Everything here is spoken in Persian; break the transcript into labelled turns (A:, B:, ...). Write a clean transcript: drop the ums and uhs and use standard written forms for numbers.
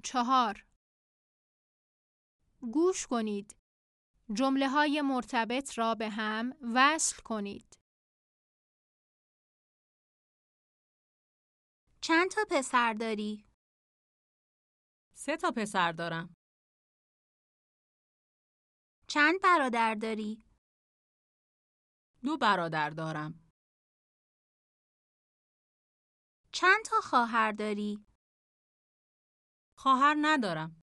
A: 4. گوش کنید. جمله‌های مرتبط را به هم وصل کنید. چند تا پسر داری؟
B: 3 تا پسر دارم.
A: چند برادر داری؟
B: 2 برادر دارم.
A: چند تا خواهر داری؟
B: خواهر ندارم.